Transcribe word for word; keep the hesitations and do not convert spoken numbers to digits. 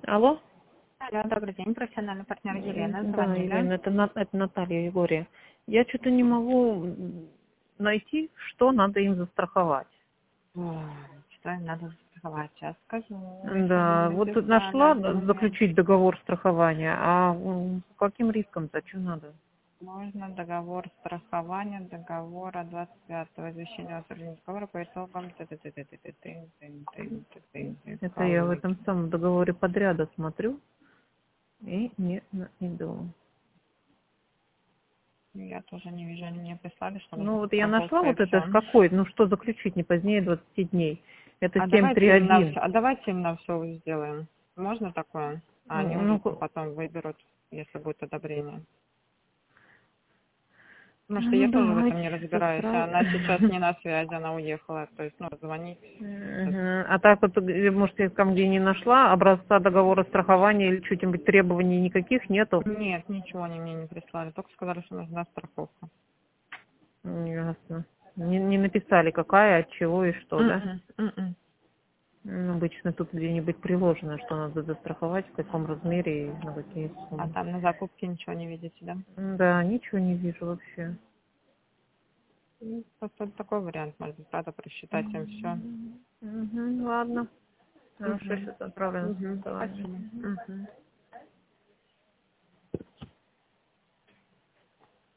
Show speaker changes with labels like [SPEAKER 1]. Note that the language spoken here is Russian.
[SPEAKER 1] Алло?
[SPEAKER 2] Алло, добрый день, профессиональный партнер
[SPEAKER 1] М,
[SPEAKER 2] Елена,
[SPEAKER 1] Да,
[SPEAKER 2] звонили.
[SPEAKER 1] Елена, это, На- это Наталья Егория. Я что-то не могу м, найти, что надо им застраховать.
[SPEAKER 2] Ой, что им надо застраховать? Сейчас скажу, если они не
[SPEAKER 1] Да, вот тут
[SPEAKER 2] написали
[SPEAKER 1] нашла
[SPEAKER 2] документ.
[SPEAKER 1] заключить договор страхования, а м, по каким рискам-то что надо?
[SPEAKER 2] Можно договор страхования, договора двадцать пятого извещения о соблюдении договора по итогам ты-ты-ты-ты-ты-ты-ты-ты-ты-ты-ты,
[SPEAKER 1] Это я в этом
[SPEAKER 2] кавычки.
[SPEAKER 1] самом договоре подряда смотрю и не найду.
[SPEAKER 2] Я тоже не вижу, они мне прислали, что
[SPEAKER 1] Ну
[SPEAKER 2] нужно
[SPEAKER 1] вот я нашла
[SPEAKER 2] страховка и
[SPEAKER 1] вот это с
[SPEAKER 2] все.
[SPEAKER 1] какой, ну что заключить не позднее двадцати дней. Это
[SPEAKER 2] А
[SPEAKER 1] семь три
[SPEAKER 2] давайте им на
[SPEAKER 1] один.
[SPEAKER 2] все, а давайте им на все сделаем. Можно такое? А они уже
[SPEAKER 1] Ну,
[SPEAKER 2] там
[SPEAKER 1] ку-
[SPEAKER 2] потом выберут, если будет одобрение. Потому что я
[SPEAKER 1] ну
[SPEAKER 2] тоже в этом
[SPEAKER 1] давайте
[SPEAKER 2] не
[SPEAKER 1] сейчас
[SPEAKER 2] разбираюсь. А
[SPEAKER 1] сразу.
[SPEAKER 2] она сейчас не на связи, она уехала. То есть, ну, звонить. это-
[SPEAKER 1] Мгм. А так вот, э, может, я там где не нашла образца договора страхования или что-нибудь требований никаких нету?
[SPEAKER 2] Нет, ничего они мне не прислали. Только сказали, что нужна страховка.
[SPEAKER 1] Ясно. Не, не написали, какая, от чего и что, да?
[SPEAKER 2] М-м, м-м.
[SPEAKER 1] Ну, обычно тут где-нибудь приложено, что надо застраховать, в каком размере и на какие
[SPEAKER 2] А
[SPEAKER 1] суммы.
[SPEAKER 2] там на закупке ничего не видите, да?
[SPEAKER 1] Да, ничего не вижу вообще.
[SPEAKER 2] Ну, просто такой вариант, может быть, надо просчитать им все.
[SPEAKER 1] Мгм, ладно. Хорошо,
[SPEAKER 2] Угу.
[SPEAKER 1] сейчас отправлю на
[SPEAKER 2] Угу.
[SPEAKER 1] согласование.
[SPEAKER 2] Спасибо. Угу.